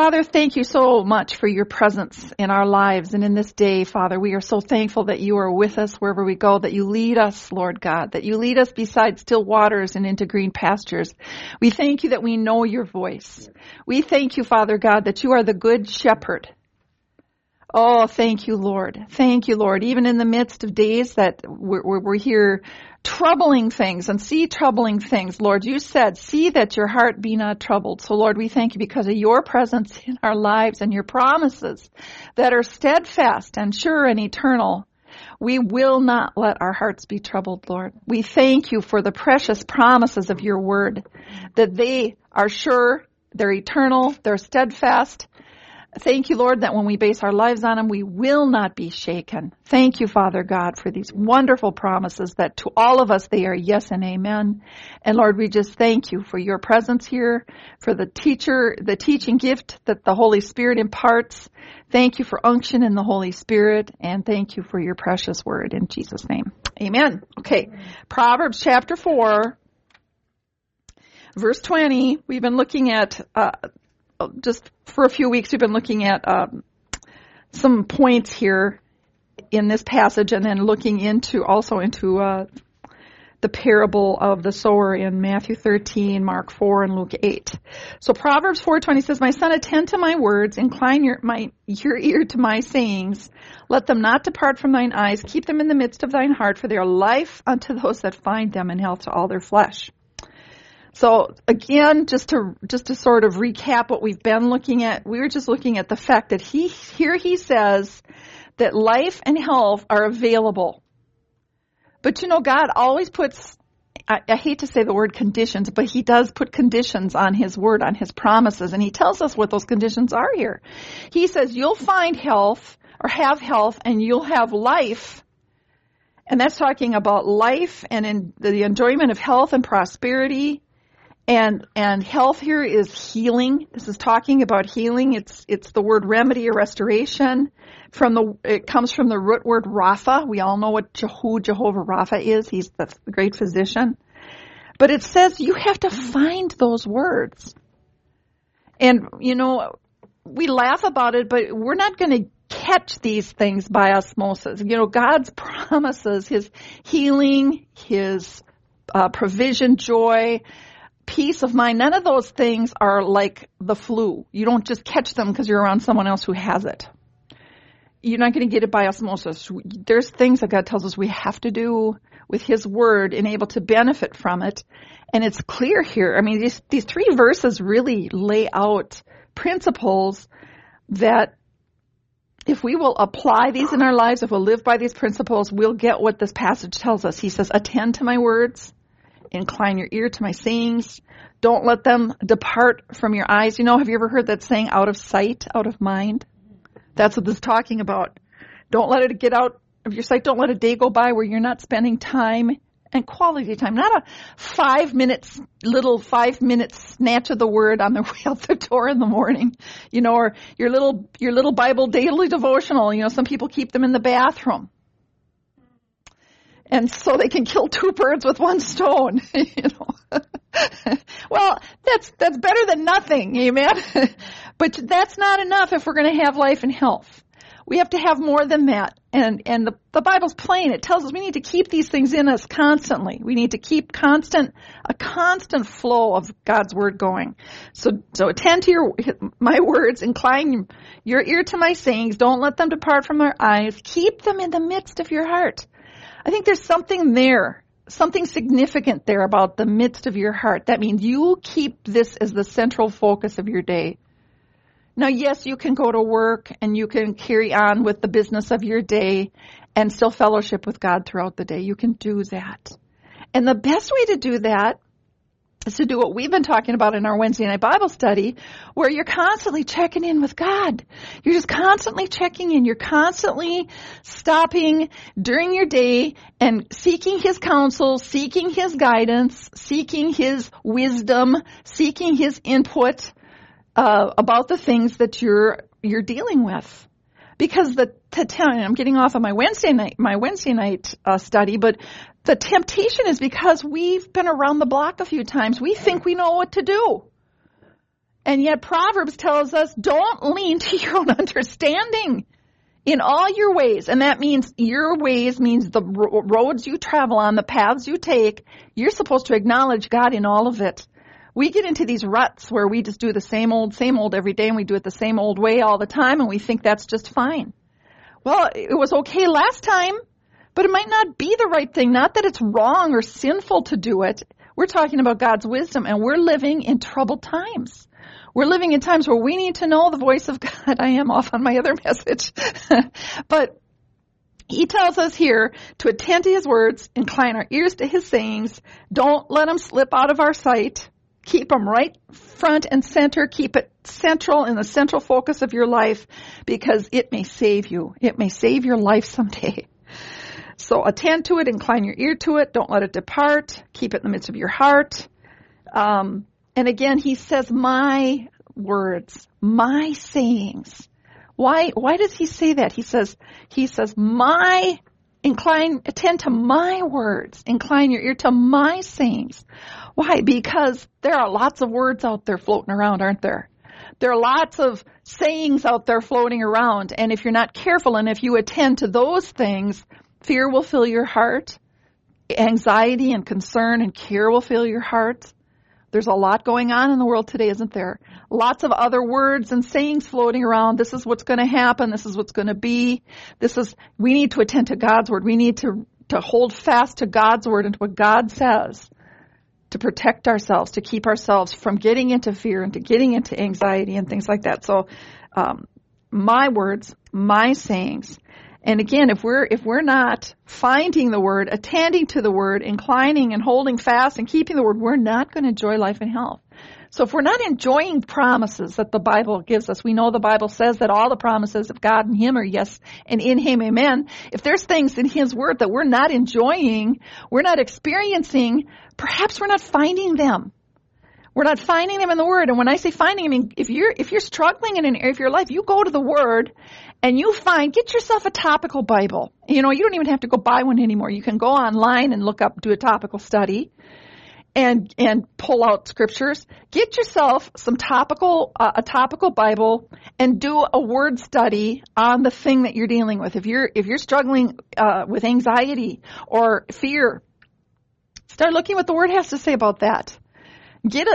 Father, thank you so much for your presence in our lives and in this day, Father. We are so thankful that you are with us wherever we go, that you lead us, Lord God, that you lead us beside still waters and into green pastures. We thank you that we know your voice. We thank you, Father God, that you are the good shepherd. Oh, thank you, Lord. Thank you, Lord. Even in the midst of days that we're here troubling things and see troubling things, Lord, you said, see that your heart be not troubled. So, Lord, we thank you because of your presence in our lives and your promises that are steadfast and sure and eternal. We will not let our hearts be troubled, Lord. We thank you for the precious promises of your word, that they are sure, they're eternal, they're steadfast. Thank you, Lord, that when we base our lives on them, we will not be shaken. Thank you, Father God, for these wonderful promises that to all of us, they are yes and amen. And Lord, we just thank you for your presence here, for the teaching gift that the Holy Spirit imparts. Thank you for unction in the Holy Spirit, and thank you for your precious word in Jesus' name. Amen. Okay. Proverbs chapter 4, verse 20. We've been looking at, just for a few weeks, we've been looking at some points here in this passage, and then looking into the parable of the sower in Matthew 13, Mark 4, and Luke 8. So Proverbs 4:20 says, "My son, attend to my words, incline your ear to my sayings. Let them not depart from thine eyes. Keep them in the midst of thine heart, for they are life unto those that find them, and health to all their flesh." So again, just to sort of recap what we've been looking at, we were just looking at the fact that he says that life and health are available. But you know, God always puts, I hate to say the word conditions, but he does put conditions on his word, on his promises, and he tells us what those conditions are here. He says you'll find health or have health and you'll have life. And that's talking about life and in the enjoyment of health and prosperity. And health here is healing. This is talking about healing. It's the word remedy or restoration. It comes from the root word Rapha. We all know who Jehovah Rapha is. He's the great physician. But it says you have to find those words. And, you know, we laugh about it, but we're not going to catch these things by osmosis. You know, God's promises, his healing, his provision, joy, peace of mind, none of those things are like the flu. You don't just catch them because you're around someone else who has it. You're not going to get it by osmosis. There's things that God tells us we have to do with his word and able to benefit from it. And it's clear here. I mean, these three verses really lay out principles that if we will apply these in our lives, if we'll live by these principles, we'll get what this passage tells us. He says, attend to my words. Incline your ear to my sayings. Don't let them depart from your eyes. You know, have you ever heard that saying, out of sight, out of mind? That's what this is talking about. Don't let it get out of your sight. Don't let a day go by where you're not spending time and quality time. Not a 5 minutes, little 5 minute snatch of the word on the way out the door in the morning. You know, or your little Bible daily devotional. You know, some people keep them in the bathroom. And so they can kill two birds with one stone, you know. Well, that's better than nothing, amen? But that's not enough if we're going to have life and health. We have to have more than that. And the Bible's plain. It tells us we need to keep these things in us constantly. We need to keep a constant flow of God's word going. So attend to my words, incline your ear to my sayings. Don't let them depart from our eyes. Keep them in the midst of your heart. I think there's something there, something significant there about the midst of your heart. That means you keep this as the central focus of your day. Now, yes, you can go to work and you can carry on with the business of your day and still fellowship with God throughout the day. You can do that. And the best way to do that is to do what we've been talking about in our Wednesday night Bible study, where you're constantly checking in with God. You're just constantly checking in. You're constantly stopping during your day and seeking his counsel, seeking his guidance, seeking his wisdom, seeking his input about the things that you're dealing with. Because I'm getting off of my Wednesday night study, but the temptation is because we've been around the block a few times. We think we know what to do. And yet Proverbs tells us, don't lean to your own understanding in all your ways. And that means your ways means the roads you travel on, the paths you take. You're supposed to acknowledge God in all of it. We get into these ruts where we just do the same old every day, and we do it the same old way all the time, and we think that's just fine. Well, it was okay last time, but it might not be the right thing. Not that it's wrong or sinful to do it. We're talking about God's wisdom, and we're living in troubled times. We're living in times where we need to know the voice of God. I am off on my other message. But he tells us here to attend to his words, incline our ears to his sayings, don't let them slip out of our sight. Keep them right front and center. Keep it central in the central focus of your life, because it may save you. It may save your life someday. So attend to it, incline your ear to it. Don't let it depart. Keep it in the midst of your heart. And again, he says, my words, my sayings. Why does he say that? He says, attend to my words, incline your ear to my sayings. Why? Because there are lots of words out there floating around, aren't there? There are lots of sayings out there floating around. And if you're not careful and if you attend to those things, fear will fill your heart. Anxiety and concern and care will fill your heart. There's a lot going on in the world today, isn't there? Lots of other words and sayings floating around. This is what's going to happen. This is what's going to be. We need to attend to God's word. We need to hold fast to God's word and to what God says, to protect ourselves, to keep ourselves from getting into fear and to getting into anxiety and things like that. So, my words, my sayings. And again, if we're not finding the word, attending to the word, inclining and holding fast and keeping the word, we're not going to enjoy life and health. So if we're not enjoying promises that the Bible gives us, we know the Bible says that all the promises of God and him are yes, and in him, amen. If there's things in his word that we're not enjoying, we're not experiencing, perhaps we're not finding them. We're not finding them in the Word. And when I say finding, I mean, if you're struggling in an area of your life, you go to the Word and get yourself a topical Bible. You don't even have to go buy one anymore. You can go online and do a topical study and pull out scriptures. Get yourself a topical Bible and do a word study on the thing that you're dealing with. If you're struggling with anxiety or fear, start looking what the Word has to say about that. Get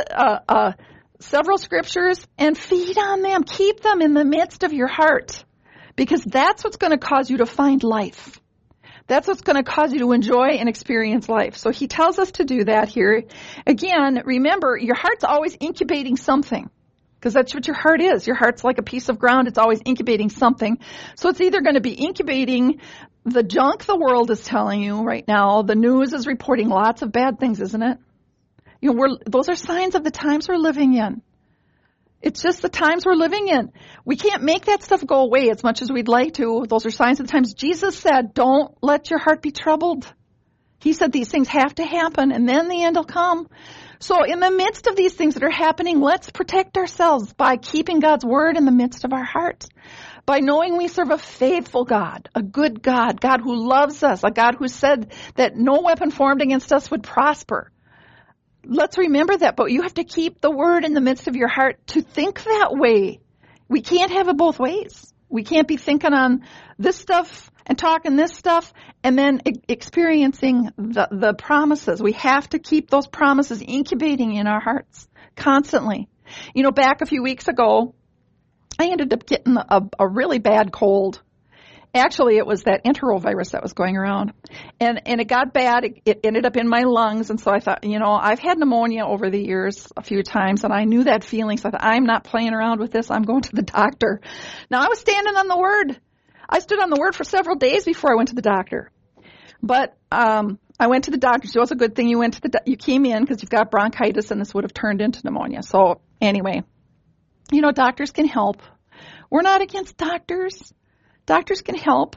several scriptures and feed on them. Keep them in the midst of your heart, because that's what's going to cause you to find life. That's what's going to cause you to enjoy and experience life. So he tells us to do that here. Again, remember, your heart's always incubating something, because that's what your heart is. Your heart's like a piece of ground. It's always incubating something. So it's either going to be incubating the junk the world is telling you right now. The news is reporting lots of bad things, isn't it? Those are signs of the times we're living in. It's just the times we're living in. We can't make that stuff go away as much as we'd like to. Those are signs of the times. Jesus said, don't let your heart be troubled. He said these things have to happen, and then the end will come. So in the midst of these things that are happening, let's protect ourselves by keeping God's word in the midst of our heart. By knowing we serve a faithful God, a good God, God who loves us, a God who said that no weapon formed against us would prosper. Let's remember that, but you have to keep the word in the midst of your heart to think that way. We can't have it both ways. We can't be thinking on this stuff and talking this stuff and then experiencing the promises. We have to keep those promises incubating in our hearts constantly. Back a few weeks ago, I ended up getting a really bad cold. Actually, it was that enterovirus that was going around. And it got bad. It ended up in my lungs. And so I thought, I've had pneumonia over the years a few times, and I knew that feeling. So I thought, I'm not playing around with this. I'm going to the doctor. Now, I was standing on the Word. I stood on the Word for several days before I went to the doctor. But I went to the doctor. So it was a good thing you came in, because you've got bronchitis, and this would have turned into pneumonia. So anyway, doctors can help. We're not against doctors. Doctors can help.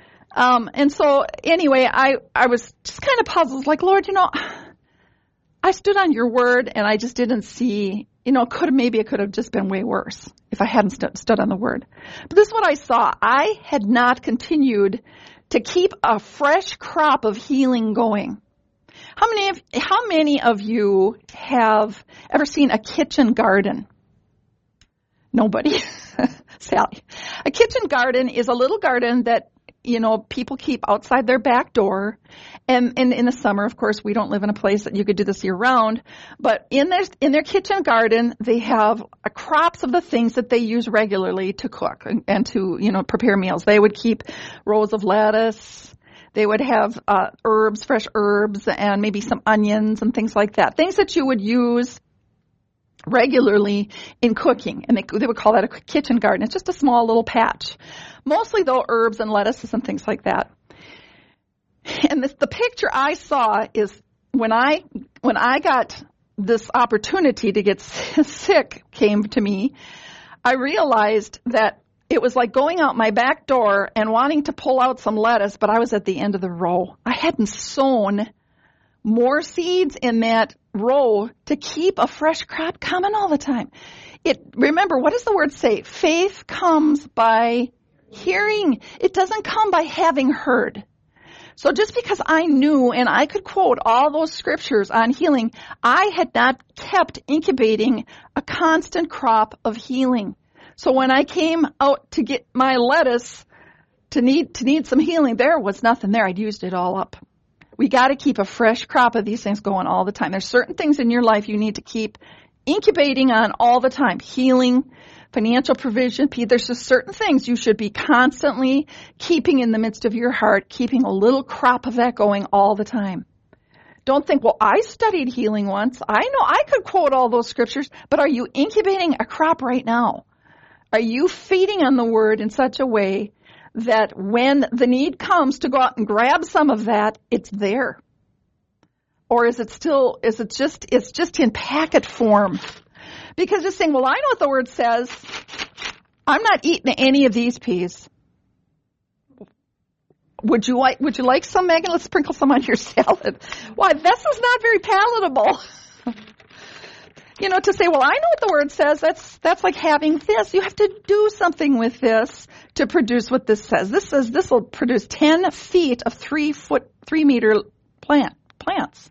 And so anyway, I was just kind of puzzled, like, Lord, I stood on your word and I just didn't see, maybe it could have just been way worse if I hadn't stood on the word. But this is what I saw. I had not continued to keep a fresh crop of healing going. How many of you have ever seen a kitchen garden? Nobody. Sally. A kitchen garden is a little garden that, people keep outside their back door. And in the summer, of course, we don't live in a place that you could do this year round. But in their kitchen garden, they have crops of the things that they use regularly to cook and to, prepare meals. They would keep rows of lettuce. They would have fresh herbs, and maybe some onions and things like that. Things that you would use regularly in cooking, and they would call that a kitchen garden. It's just a small little patch. Mostly, though, herbs and lettuces and things like that. And the picture I saw is when I got this opportunity to get sick came to me, I realized that it was like going out my back door and wanting to pull out some lettuce, but I was at the end of the row. I hadn't sown more seeds in that row to keep a fresh crop coming all the time. Remember, what does the word say? Faith comes by hearing. It doesn't come by having heard. So just because I knew and I could quote all those scriptures on healing, I had not kept incubating a constant crop of healing. So when I came out to get my lettuce to need some healing, there was nothing there. I'd used it all up. We got to keep a fresh crop of these things going all the time. There's certain things in your life you need to keep incubating on all the time. Healing, financial provision. There's just certain things you should be constantly keeping in the midst of your heart, keeping a little crop of that going all the time. Don't think, well, I studied healing once. I know I could quote all those scriptures, but are you incubating a crop right now? Are you feeding on the word in such a way that when the need comes to go out and grab some of that, it's there? Or is it just in packet form? Because just saying, well, I know what the word says. I'm not eating any of these peas. Would you like some, Megan? Let's sprinkle some on your salad. Why, this is not very palatable. To say, well, I know what the word says. That's like having this. You have to do something with this to produce what this says. This says this will produce 10 feet of 3 meter plants.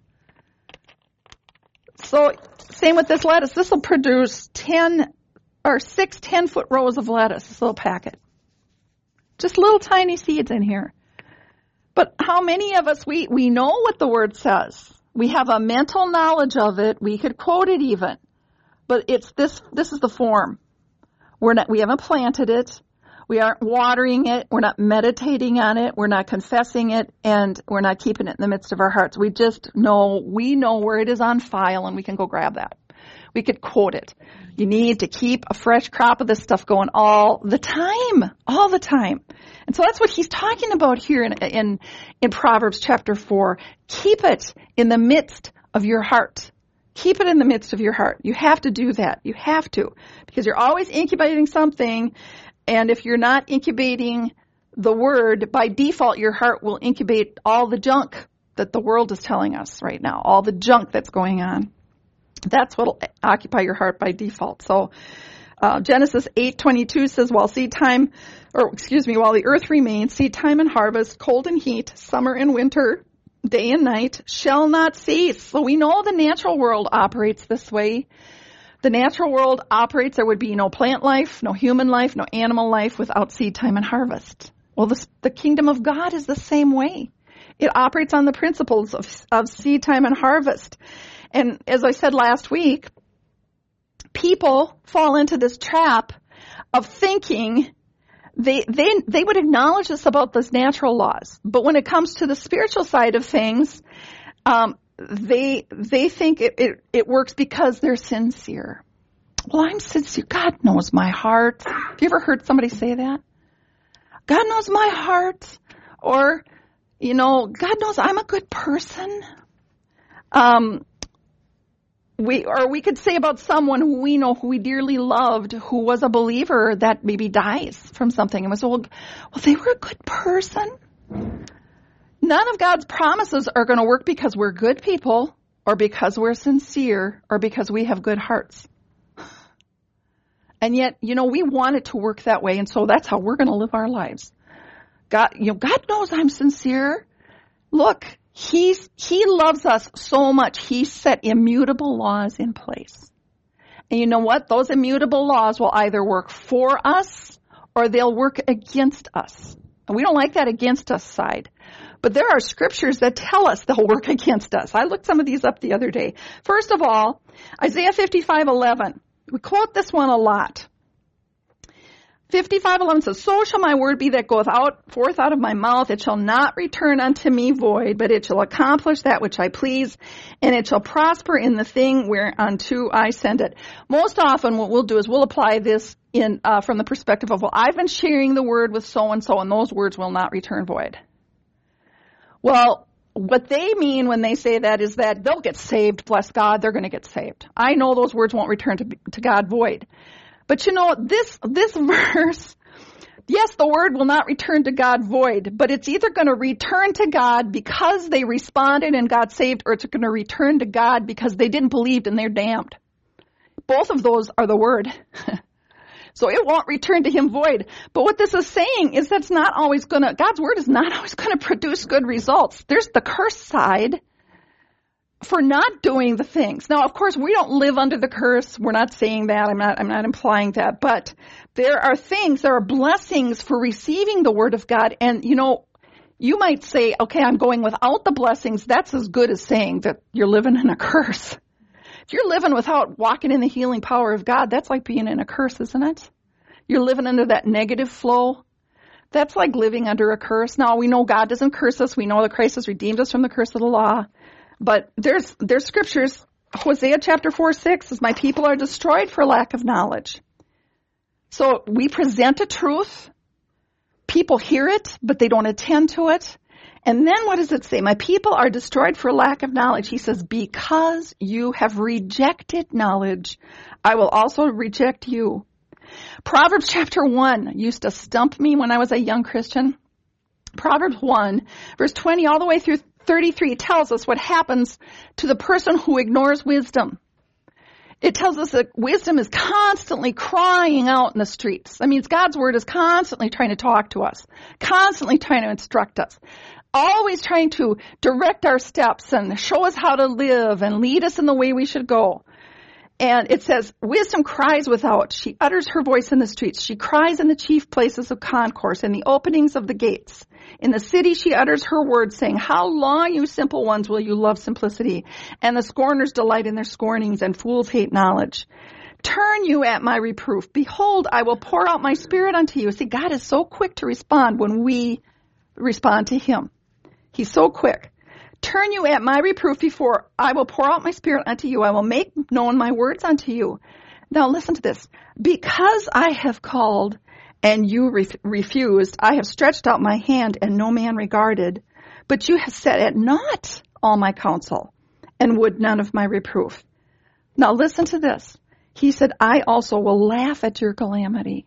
So same with this lettuce. This will produce 10 10-foot rows of lettuce, this little packet. Just little tiny seeds in here. But how many of us, we know what the word says. We have a mental knowledge of it. We could quote it even. But it's this is the form. We haven't planted it. We aren't watering it. We're not meditating on it. We're not confessing it. And we're not keeping it in the midst of our hearts. We know where it is on file, and we can go grab that. We could quote it. You need to keep a fresh crop of this stuff going all the time. And so that's what he's talking about here in Proverbs chapter 4. Keep it in the midst of your heart. Keep it in the midst of your heart. You have to do that. You have to. Because you're always incubating something. And if you're not incubating the word, by default, your heart will incubate all the junk that the world is telling us right now. All the junk that's going on. That's what will occupy your heart by default. So Genesis 8:22 says, while the earth remains, seed time and harvest, cold and heat, summer and winter, day and night shall not cease. So we know the natural world operates this way. The natural world operates, there would be no plant life, no human life, no animal life without seed time and harvest. Well, the kingdom of God is the same way. It operates on the principles of seed time and harvest. And as I said last week, people fall into this trap of thinking they would acknowledge this about those natural laws. But when it comes to the spiritual side of things, they think it works because they're sincere. Well, I'm sincere. God knows my heart. Have you ever heard somebody say that? God knows my heart. Or, God knows I'm a good person. We could say about someone who we know, who we dearly loved, who was a believer, that maybe dies from something. And we say, well, they were a good person. None of God's promises are going to work because we're good people, or because we're sincere, or because we have good hearts. And yet, we want it to work that way, and so that's how we're going to live our lives. God knows I'm sincere. Look, He loves us so much, He set immutable laws in place. And you know what? Those immutable laws will either work for us or they'll work against us. And we don't like that against us side. But there are scriptures that tell us they'll work against us. I looked some of these up the other day. First of all, Isaiah 55:11. We quote this one a lot. 55:11 says, "So shall my word be that goeth forth out of my mouth. It shall not return unto me void, but it shall accomplish that which I please, and it shall prosper in the thing whereunto I send it." Most often what we'll do is we'll apply this in from the perspective of, well, I've been sharing the word with so-and-so, and those words will not return void. Well, what they mean when they say that is that they'll get saved, bless God, they're going to get saved. I know those words won't return to God void. But you know, this verse, yes, the word will not return to God void, but it's either going to return to God because they responded and got saved, or it's going to return to God because they didn't believe and they're damned. Both of those are the word. So it won't return to him void. But what this is saying is that's not always going to, God's word is not always going to produce good results. There's the curse side for not doing the things. Now, of course, we don't live under the curse. We're not saying that. I'm not implying that. But there are blessings for receiving the word of God. And, you know, you might say, okay, I'm going without the blessings. That's as good as saying that you're living in a curse. If you're living without walking in the healing power of God, that's like being in a curse, isn't it? You're living under that negative flow. That's like living under a curse. Now, we know God doesn't curse us. We know that Christ has redeemed us from the curse of the law. But there's scriptures. Hosea chapter 4:6 says, "My people are destroyed for lack of knowledge." So we present a truth. People hear it, but they don't attend to it. And then what does it say? "My people are destroyed for lack of knowledge." He says, "Because you have rejected knowledge, I will also reject you." Proverbs chapter 1 used to stump me when I was a young Christian. Proverbs 1, verse 20 all the way through 33 tells us what happens to the person who ignores wisdom. It tells us that wisdom is constantly crying out in the streets. That means God's word is constantly trying to talk to us, constantly trying to instruct us, always trying to direct our steps and show us how to live and lead us in the way we should go. And it says, "Wisdom cries without. She utters her voice in the streets. She cries in the chief places of concourse, in the openings of the gates. In the city she utters her words, saying, How long, you simple ones, will you love simplicity? And the scorners delight in their scornings, and fools hate knowledge. Turn you at my reproof. Behold, I will pour out my spirit unto you." See, God is so quick to respond when we respond to him. He's so quick. "Turn you at my reproof before I will pour out my spirit unto you. I will make known my words unto you." Now listen to this. "Because I have called and you refused, I have stretched out my hand and no man regarded. But you have set at naught all my counsel and would none of my reproof." Now listen to this. He said, "I also will laugh at your calamity.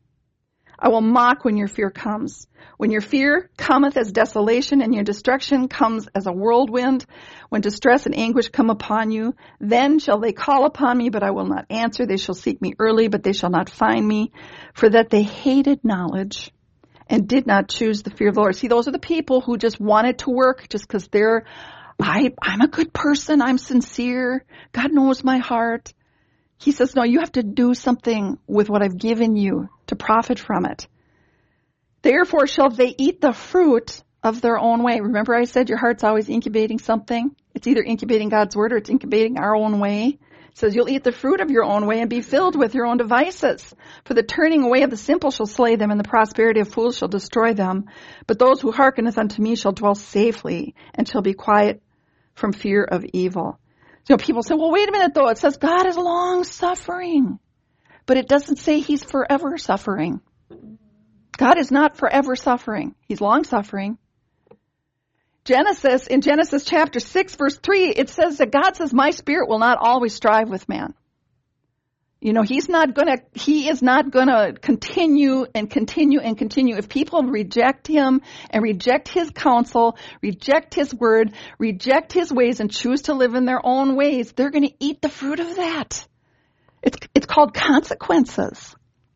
I will mock when your fear comes. When your fear cometh as desolation and your destruction comes as a whirlwind, when distress and anguish come upon you, then shall they call upon me, but I will not answer. They shall seek me early, but they shall not find me, for that they hated knowledge and did not choose the fear of the Lord." See, those are the people who just wanted to work just because I'm a good person, I'm sincere, God knows my heart. He says, no, you have to do something with what I've given you to profit from it. "Therefore shall they eat the fruit of their own way." Remember I said your heart's always incubating something? It's either incubating God's word or it's incubating our own way. It says, "You'll eat the fruit of your own way and be filled with your own devices. For the turning away of the simple shall slay them, and the prosperity of fools shall destroy them. But those who hearkeneth unto me shall dwell safely, and shall be quiet from fear of evil." You know, people say, well, wait a minute, though. It says God is long-suffering. But it doesn't say he's forever suffering. God is not forever suffering. He's long-suffering. In Genesis chapter 6, verse 3, it says that God says, "My spirit will not always strive with man." You know, he is not gonna continue and continue and continue. If people reject him and reject his counsel, reject his word, reject his ways, and choose to live in their own ways, they're going to eat the fruit of that. It's called consequences.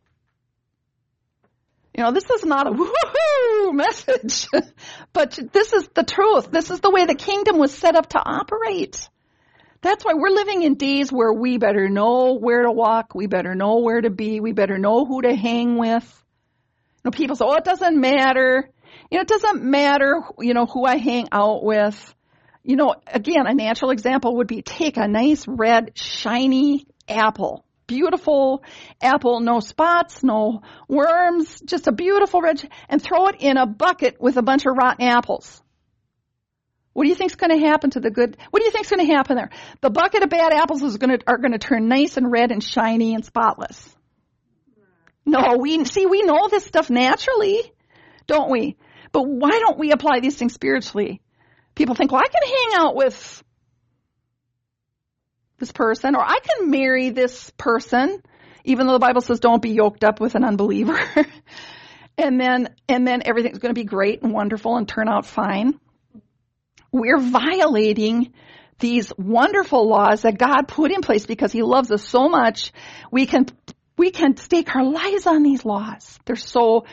You know, this is not a woohoo message, but this is the truth. This is the way the kingdom was set up to operate. That's why we're living in days where we better know where to walk, we better know where to be, we better know who to hang with. People say, it doesn't matter. It doesn't matter, who I hang out with. Again, a natural example would be take a nice red, shiny apple. Beautiful apple, no spots, no worms, just a beautiful red, and throw it in a bucket with a bunch of rotten apples. What do you think's going to happen to the good? What do you think's going to happen there? The bucket of bad apples are going to turn nice and red and shiny and spotless. No, we know this stuff naturally, don't we? But why don't we apply these things spiritually? People think, I can hang out with this person, or I can marry this person, even though the Bible says don't be yoked up with an unbeliever. and then everything's going to be great and wonderful and turn out fine. We're violating these wonderful laws that God put in place because he loves us so much. We can stake our lives on these laws. They're so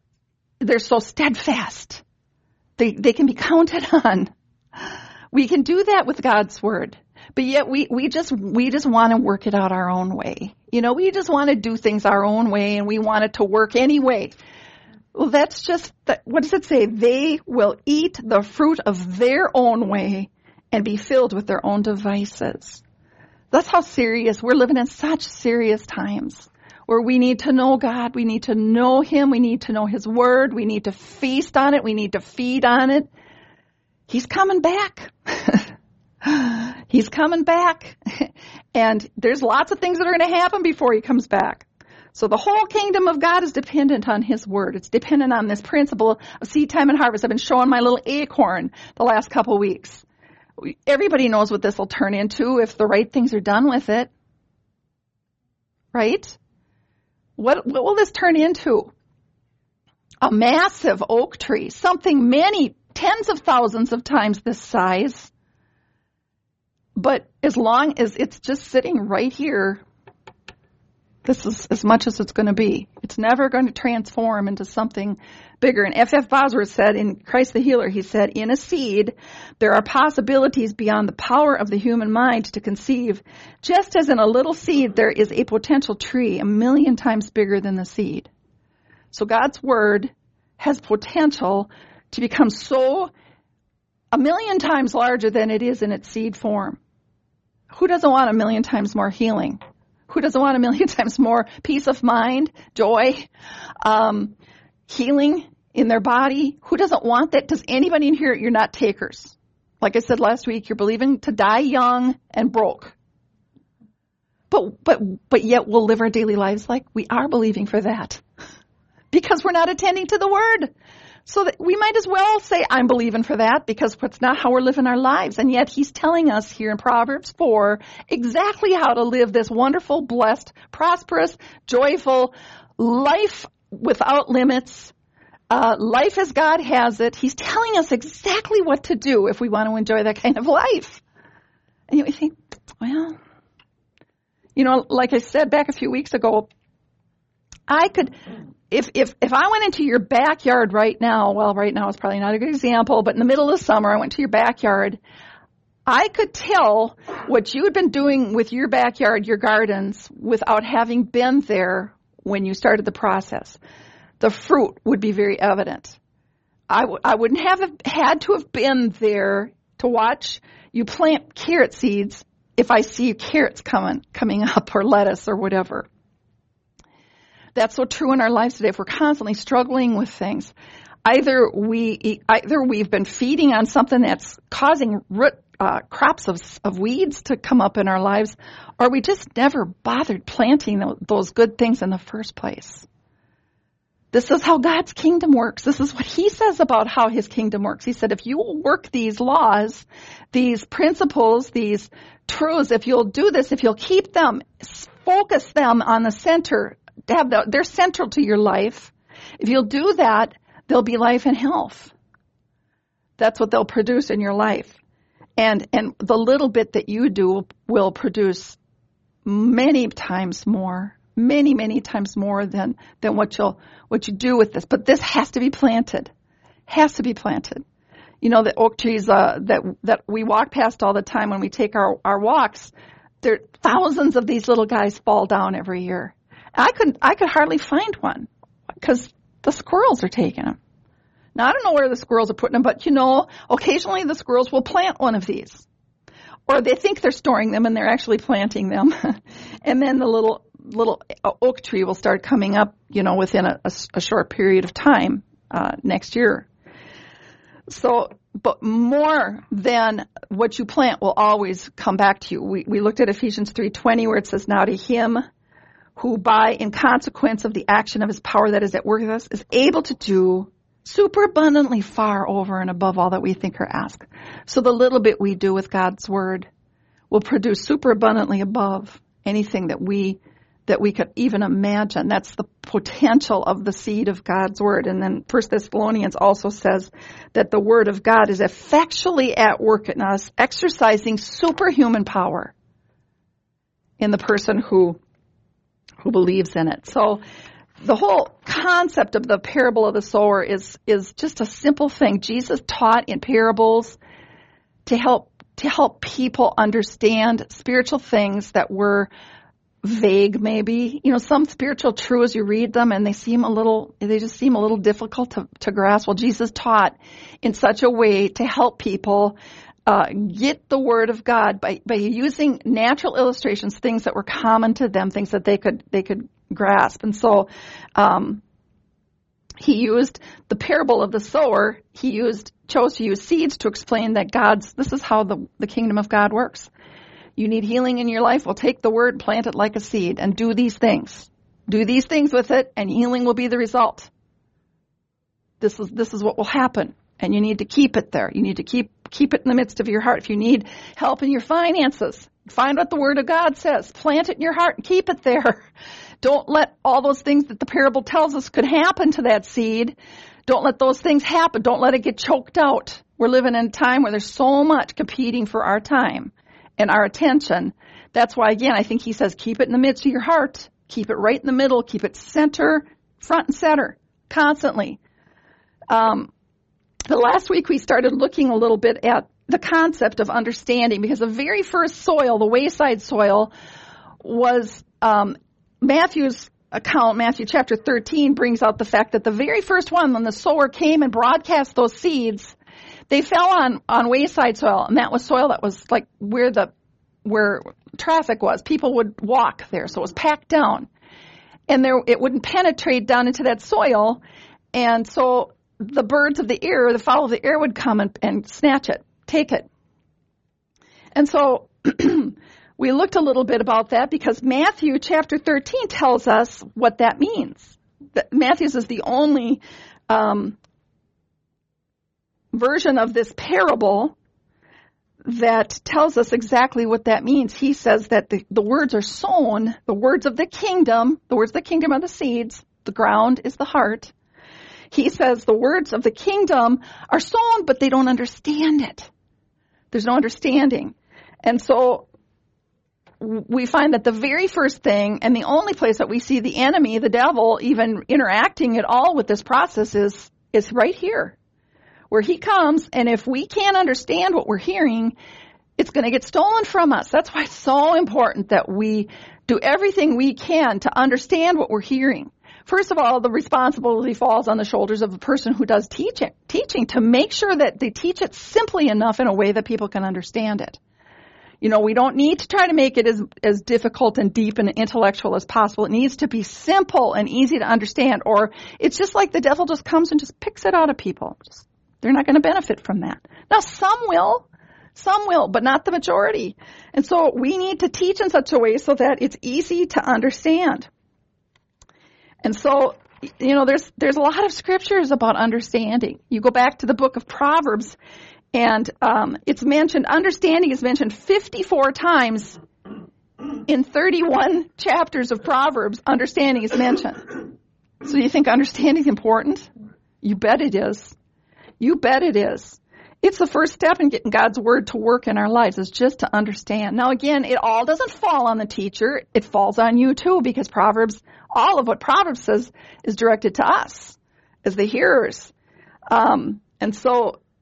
steadfast. They can be counted on. We can do that with God's word. But yet we just want to work it out our own way. We just want to do things our own way, and we want it to work anyway. Well, that's just, what does it say? They will eat the fruit of their own way and be filled with their own devices. That's how serious, we're living in such serious times where we need to know God, we need to know him, we need to know his word, we need to feast on it, we need to feed on it. He's coming back. He's coming back. And there's lots of things that are going to happen before he comes back. So the whole kingdom of God is dependent on his word. It's dependent on this principle of seed time and harvest. I've been showing my little acorn the last couple of weeks. Everybody knows what this will turn into if the right things are done with it. Right? What will this turn into? A massive oak tree, something many tens of thousands of times this size. But as long as it's just sitting right here, this is as much as it's going to be. It's never going to transform into something bigger. And F.F. Bosworth said in Christ the Healer, he said, in a seed, there are possibilities beyond the power of the human mind to conceive. Just as in a little seed, there is a potential tree 1,000,000 times bigger than the seed. So God's word has potential to become so 1,000,000 times larger than it is in its seed form. Who doesn't want 1,000,000 times more healing? Who doesn't want 1,000,000 times more peace of mind, joy, healing in their body? Who doesn't want that? Does anybody in here, you're not takers? Like I said last week, you're believing to die young and broke. But yet we'll live our daily lives like we are believing for that. Because we're not attending to the word. So that we might as well say, I'm believing for that, because it's not how we're living our lives. And yet he's telling us here in Proverbs 4 exactly how to live this wonderful, blessed, prosperous, joyful life without limits, life as God has it. He's telling us exactly what to do if we want to enjoy that kind of life. And you think, well, like I said back a few weeks ago, I could... If I went into your backyard right now, well, right now is probably not a good example, but in the middle of the summer, I went to your backyard, I could tell what you had been doing with your backyard, your gardens, without having been there when you started the process. The fruit would be very evident. I wouldn't have had to have been there to watch you plant carrot seeds if I see carrots coming up, or lettuce or whatever. That's so true in our lives today. If we're constantly struggling with things, either we've been feeding on something that's causing crops of weeds to come up in our lives, or we just never bothered planting those good things in the first place. This is how God's kingdom works. This is what he says about how his kingdom works. He said, if you will work these laws, these principles, these truths, if you'll do this, if you'll keep them, focus them on the center, they're central to your life. If you'll do that, there'll be life and health. That's what they'll produce in your life. And the little bit that you do will produce many times more, many times more than what you do with this. But this has to be planted. Has to be planted. The oak trees that we walk past all the time when we take our walks, there thousands of these little guys fall down every year. I could hardly find one because the squirrels are taking them. Now, I don't know where the squirrels are putting them, but occasionally the squirrels will plant one of these. Or they think they're storing them and they're actually planting them. And then the little oak tree will start coming up, within a short period of time next year. So, but more than what you plant will always come back to you. We looked at Ephesians 3:20 where it says, now to him who in consequence of the action of his power that is at work with us, is able to do superabundantly far over and above all that we think or ask. So the little bit we do with God's word will produce superabundantly above anything that we could even imagine. That's the potential of the seed of God's word. And then 1 Thessalonians also says that the word of God is effectually at work in us, exercising superhuman power in the person who believes in it. So the whole concept of the parable of the sower is just a simple thing. Jesus taught in parables to help people understand spiritual things that were vague, maybe. Some spiritual truths, you read them and they just seem a little difficult to grasp. Well, Jesus taught in such a way to help people get the word of God by using natural illustrations, things that were common to them, things that they could grasp. And so he used the parable of the sower. He chose to use seeds to explain that this is how the kingdom of God works. You need healing in your life? Well, take the word, plant it like a seed, and do these things. Do these things with it, and healing will be the result. This is what will happen, and you need to keep it there. You need to keep it in the midst of your heart. If you need help in your finances, find what the word of God says. Plant it in your heart and keep it there. Don't let all those things that the parable tells us could happen to that seed. Don't let those things happen. Don't let it get choked out. We're living in a time where there's so much competing for our time and our attention. That's why, again, I think he says keep it in the midst of your heart. Keep it right in the middle. Keep it front and center, constantly. The last week we started looking a little bit at the concept of understanding, because the very first soil, the wayside soil, was Matthew's account. Matthew chapter 13 brings out the fact that the very first one, when the sower came and broadcast those seeds, they fell on wayside soil, and that was soil that was like where traffic was. People would walk there, so it was packed down, and it wouldn't penetrate down into that soil, and so the birds of the air, the fowl of the air would come and snatch it, take it. And so we looked a little bit about that because Matthew chapter 13 tells us what that means. Matthew's is the only version of this parable that tells us exactly what that means. He says that the words are sown, the words of the kingdom are the seeds, the ground is the heart. He says the words of the kingdom are sown, but they don't understand it. There's no understanding. And so we find that the very first thing and the only place that we see the enemy, the devil, even interacting at all with this process is right here, where he comes, and if we can't understand what we're hearing, it's going to get stolen from us. That's why it's so important that we do everything we can to understand what we're hearing. First of all, the responsibility falls on the shoulders of the person who does teaching to make sure that they teach it simply enough in a way that people can understand it. We don't need to try to make it as difficult and deep and intellectual as possible. It needs to be simple and easy to understand, or it's just like the devil just comes and just picks it out of people. They're not going to benefit from that. Now, some will, but not the majority. And so we need to teach in such a way so that it's easy to understand. And so, there's a lot of scriptures about understanding. You go back to the book of Proverbs, and it's mentioned, understanding is mentioned 54 times in 31 chapters of Proverbs. Understanding is mentioned. So you think understanding is important? You bet it is. You bet it is. It's the first step in getting God's word to work in our lives, is just to understand. Now, again, it all doesn't fall on the teacher. It falls on you, too, because all of what Proverbs says is directed to us as the hearers. And so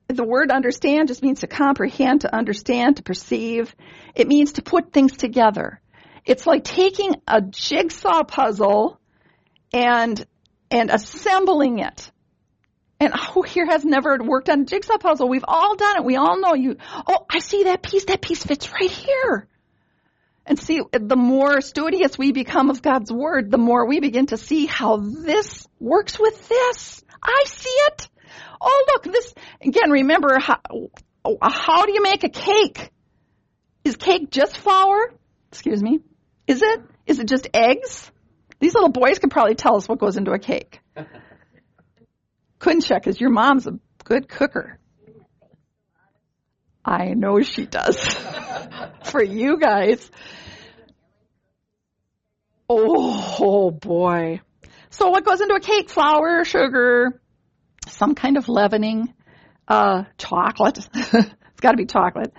the word understand just means to comprehend, to understand, to perceive. It means to put things together. It's like taking a jigsaw puzzle and assembling it. And who here has never worked on a jigsaw puzzle? We've all done it. We all know I see that piece. That piece fits right here. And see, the more studious we become of God's word, the more we begin to see how this works with this. I see it. Oh, look, this, again, remember, how do you make a cake? Is cake just flour? Excuse me. Is it? Is it just eggs? These little boys could probably tell us what goes into a cake. Couldn't check, because your mom's a good cooker. I know she does. For you guys. Oh, boy. So what goes into a cake? Flour, sugar, some kind of leavening, chocolate. It's got to be chocolate.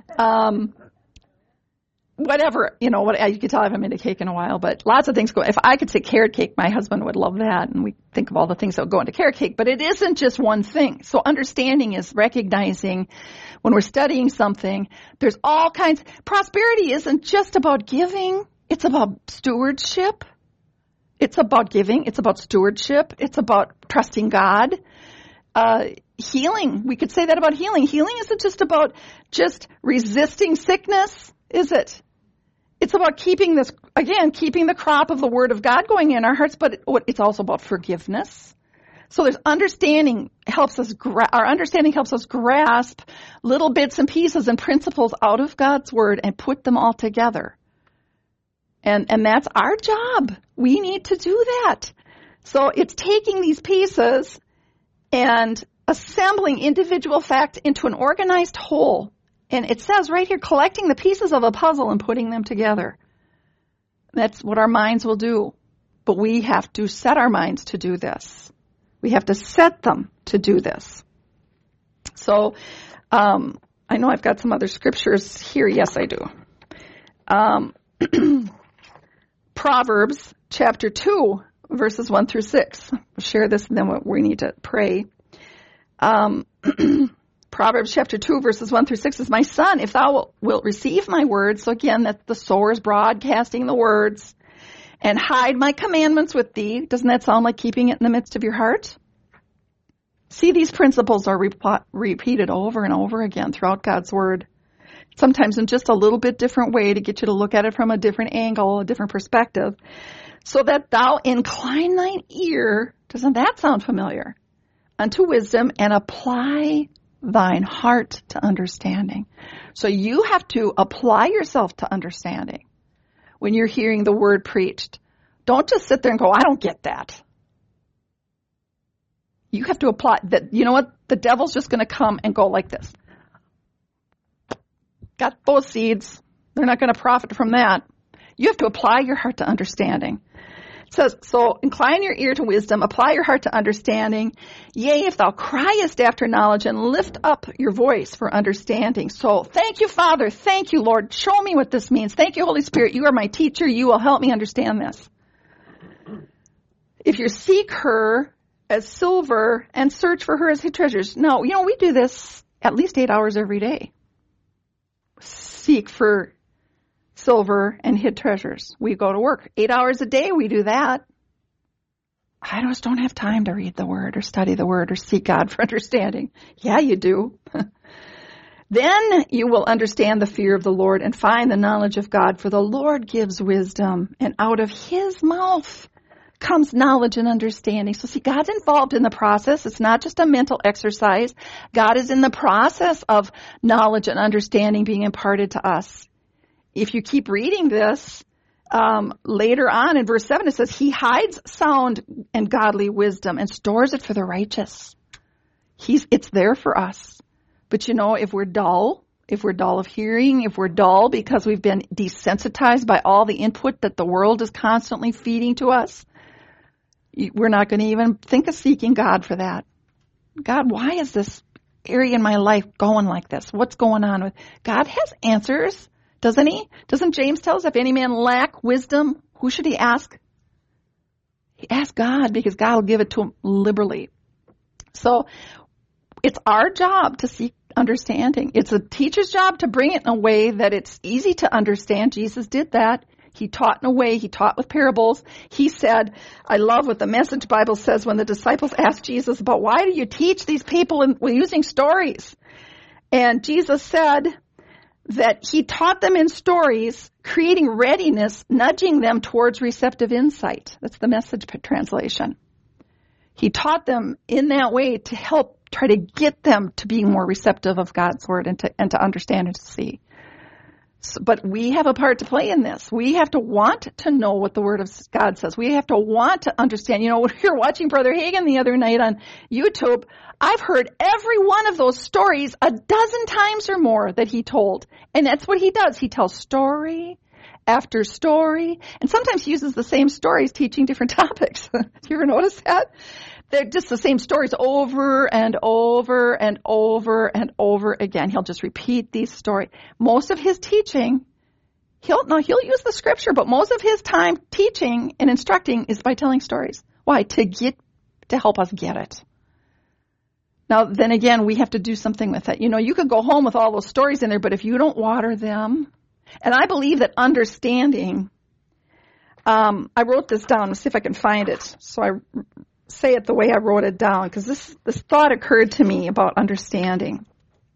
Whatever, you can tell I haven't made a cake in a while, but lots of things go. If I could say carrot cake, my husband would love that, and we think of all the things that would go into carrot cake, but it isn't just one thing. So understanding is recognizing when we're studying something, there's all kinds. Prosperity isn't just about giving. It's about stewardship. It's about giving. It's about stewardship. It's about trusting God. Healing. We could say that about healing. Healing isn't just about just resisting sickness, is it? It's about keeping the crop of the Word of God going in our hearts, but it's also about forgiveness. So there's understanding our understanding helps us grasp little bits and pieces and principles out of God's Word and put them all together. And that's our job. We need to do that. So it's taking these pieces and assembling individual facts into an organized whole. And it says right here, collecting the pieces of a puzzle and putting them together. That's what our minds will do. But we have to set our minds to do this. We have to set them to do this. So I know I've got some other scriptures here. Yes, I do. Proverbs chapter 2, verses 1 through 6. We'll share this and then we need to pray. Proverbs chapter 2, verses 1 through 6 is, my son, if thou wilt receive my words, so again, that the sower is broadcasting the words, and hide my commandments with thee. Doesn't that sound like keeping it in the midst of your heart? See, these principles are repeated over and over again throughout God's word. Sometimes in just a little bit different way to get you to look at it from a different angle, a different perspective. So that thou incline thine ear, doesn't that sound familiar? Unto wisdom, and apply thine heart to understanding. So you have to apply yourself to understanding when you're hearing the word preached. Don't just sit there and go, I don't get that. You have to apply that. You know what? The devil's just going to come and go like this. Got those seeds. They're not going to profit from that. You have to apply your heart to understanding. It says, so incline your ear to wisdom, apply your heart to understanding. Yea, if thou criest after knowledge, and lift up your voice for understanding. So thank you, Father. Thank you, Lord. Show me what this means. Thank you, Holy Spirit. You are my teacher. You will help me understand this. If you seek her as silver and search for her as hid treasures. Now, we do this at least 8 hours every day. Seek for silver and hid treasures. We go to work 8 hours a day. We do that. I just don't have time to read the word or study the word or seek God for understanding. Yeah, you do. Then you will understand the fear of the Lord and find the knowledge of God, for the Lord gives wisdom, and out of his mouth comes knowledge and understanding. So see, God's involved in the process. It's not just a mental exercise. God is in the process of knowledge and understanding being imparted to us. If you keep reading this, later on in verse 7, it says, he hides sound and godly wisdom and stores it for the righteous. It's there for us. But if we're dull of hearing, if we're dull because we've been desensitized by all the input that the world is constantly feeding to us, we're not going to even think of seeking God for that. God, why is this area in my life going like this? What's going on with God? Has answers, doesn't he? Doesn't James tell us if any man lack wisdom, who should he ask? He asks God, because God will give it to him liberally. So it's our job to seek understanding. It's a teacher's job to bring it in a way that it's easy to understand. Jesus did that. He taught in a way, he taught with parables. He said, I love what the Message Bible says when the disciples asked Jesus about why do you teach these people using stories? And Jesus said that he taught them in stories, creating readiness, nudging them towards receptive insight. That's the Message translation. He taught them in that way to help try to get them to be more receptive of God's word and to understand and to see. But we have a part to play in this. We have to want to know what the Word of God says. We have to want to understand. You know, when we were watching Brother Hagin the other night on YouTube, I've heard every one of those stories a dozen times or more that he told. And that's what he does. He tells story after story. And sometimes he uses the same stories teaching different topics. You ever notice that? They're just the same stories over and over and over and over again. He'll just repeat these stories. Most of his teaching, he'll use the scripture, but most of his time teaching and instructing is by telling stories. Why? To help us get it. Now, then again, we have to do something with it. You know, you could go home with all those stories in there, but if you don't water them, and I believe that understanding, I wrote this down. Let's see if I can find it. So I say it the way I wrote it down, because this thought occurred to me about understanding.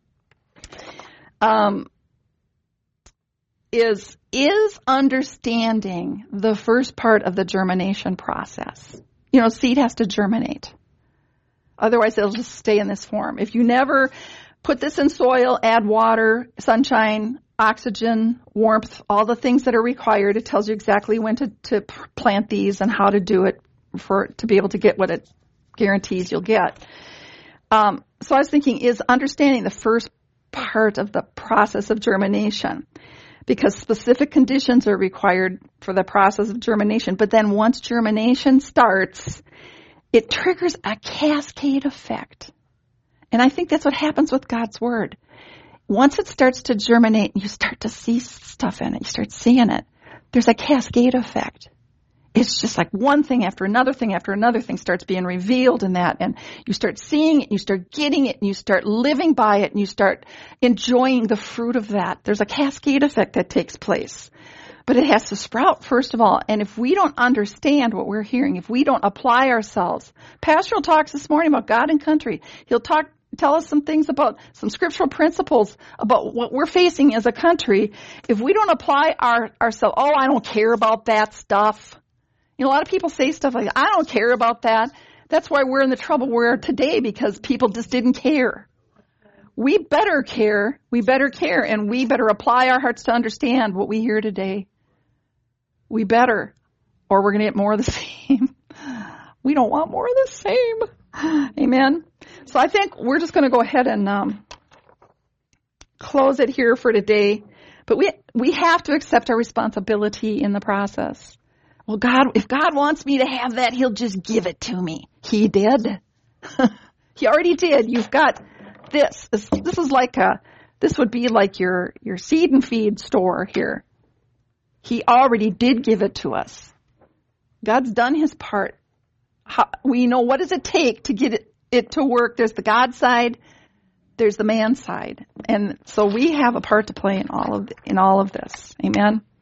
Is understanding the first part of the germination process? You know, seed has to germinate. Otherwise, it'll just stay in this form. If you never put this in soil, add water, sunshine, oxygen, warmth, all the things that are required, it tells you exactly when to plant these and how to do it to be able to get what it guarantees you'll get. So I was thinking, is understanding the first part of the process of germination? Because specific conditions are required for the process of germination. But then once germination starts, it triggers a cascade effect. And I think that's what happens with God's Word. Once it starts to germinate, you start to see stuff in it. You start seeing it. There's a cascade effect. It's just like one thing after another thing after another thing starts being revealed in that. And you start seeing it, you start getting it, and you start living by it, and you start enjoying the fruit of that. There's a cascade effect that takes place. But it has to sprout, first of all. And if we don't understand what we're hearing, if we don't apply ourselves, Pastoral talks this morning about God and country. He'll tell us some things about some scriptural principles about what we're facing as a country. If we don't apply ourselves, I don't care about that stuff. You know, a lot of people say stuff like, I don't care about that. That's why we're in the trouble we're in today, because people just didn't care. We better care, and we better apply our hearts to understand what we hear today. We better, or we're going to get more of the same. We don't want more of the same. Amen. So I think we're just going to go ahead and close it here for today. But we have to accept our responsibility in the process. Well, if God wants me to have that, He'll just give it to me. He did. He already did. You've got this. This is like this would be like your seed and feed store here. He already did give it to us. God's done His part. We know what does it take to get it to work. There's the God side, there's the man side, and so we have a part to play in all of this. Amen.